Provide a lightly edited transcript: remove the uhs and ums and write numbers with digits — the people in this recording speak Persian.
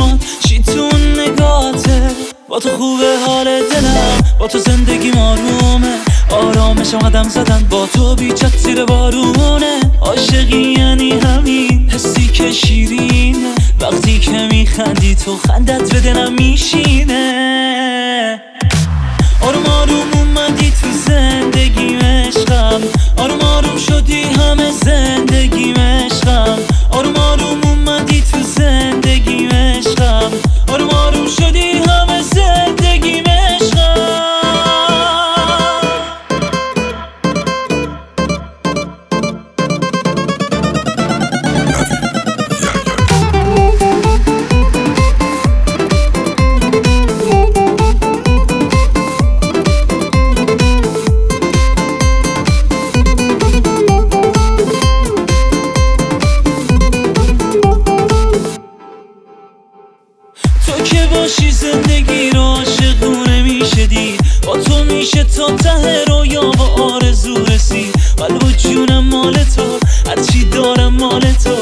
میاد چی تو نگاته. با تو خوبه حال دلم، با تو زندگی آرومه، آرامشم قدم زدن با تو بیچت زیر بارونه. عاشقی یعنی همین حسی که شیرینه، وقتی که میخندی تو خندت به دلم میشینه. آروم آروم اومدی تو زندگیم عشقم، آروم آروم شدی همه زندگیم عشقم. آروم آروم اومدی تو زندگیم عشقم، آروم آروم شدی همه زندگیم عشقم. تو که باشی زندگی رو عاشقونه میشه دید، با تو میشه تا ته رویا و آرزو رسید. قلب و جونم مال تو، هرچی دارم مال تو.